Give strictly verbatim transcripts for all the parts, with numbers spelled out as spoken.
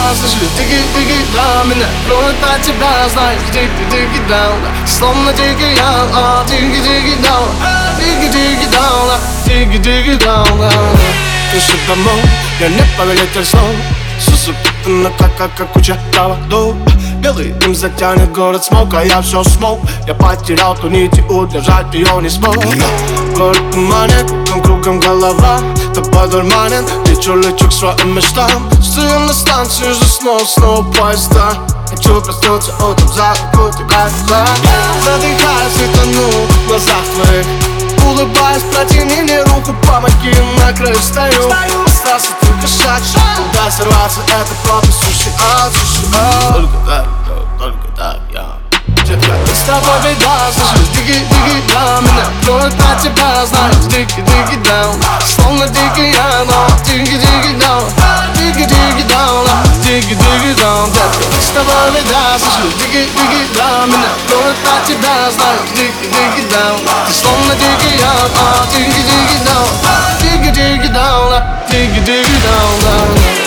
слышу, диги-диги, да, меня кроет от тебя, знаешь, диги-диги, да, словно дикий я, диги-диги, да, диги-диги, да, диги-диги, да. Пиши домой, я не повелитель снов, сусупитана, как, как, как куча проводов. Белый дым затянет город смог, а я все смог. Я потерял ту нить и удержать ее не смог. Город туманен, кругом, кругом голова. Тобой дурманен, лечу, лечу к своим мечтам. Стою на станции, уже снова, снова поезда. Хочу проснуться утром, за руку тебя взял. Задыхаюсь и тону в глазах твоих. Улыбаясь, протяни мне руку, помоги, на краю стою. Остался только шаг, куда сорваться, это просто суши, а, суши, а. Только так, только так, я. Детка, с тобой беда, слышишь, диги-диги, да, меня кроет от тебя, знаешь, диги-диги, да. Словно дикий я, но диги-диги, да, диги-диги, да, диги-диги, да. Детка, с тобой беда, слышишь, диги-диги, да, меня кроет от тебя, знаешь, диги-диги, да. Ты словно дикий я, а диги-диги, да, диги-диги, да, диги-диги, да.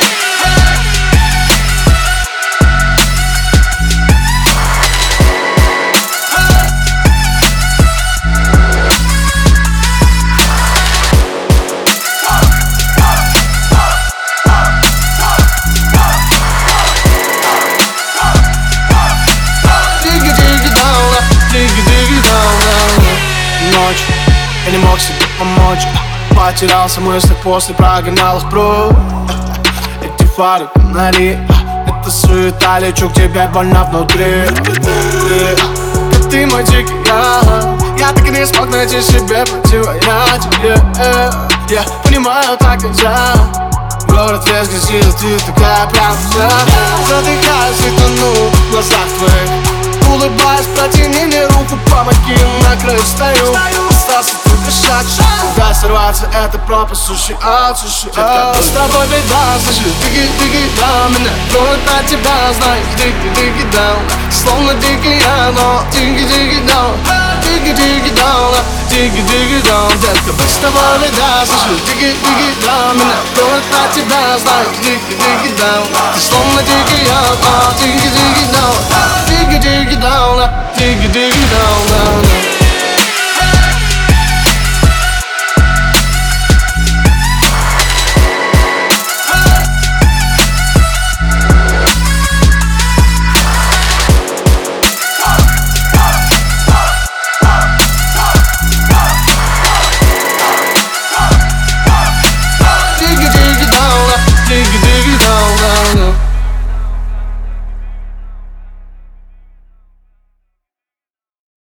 Ночь, я не мог себе помочь. Потерялся в мыслях после прогонял их прочь. Эти фары, фонари, это суета, лечу к тебе больно внутри. Ты, ты мой дикий я. Я так и не смог найти себе противоядие. Я понимаю, так нельзя. Город весь грязит, ты такая правда. Задыхаюсь и тону в глазах твоих. Улыбаясь, протяни мне руку, помоги, на краю стою. Остался только шаг, куда сорваться, это пропасть, суши, а, суши, а. С тобой беда, слышишь, диги-диги, да, меня кроет от тебя, знаешь, диги-диги, да. Словно дикий я, но диги-диги, да, диги-диги, да, диги-диги, да. Детка, с тобой беда, слышишь, диги-диги, да, меня кроет от тебя, знаешь, диги-диги, да. Ты словно дикий я, а, диги-диги, да, diggity down, diggity down, down.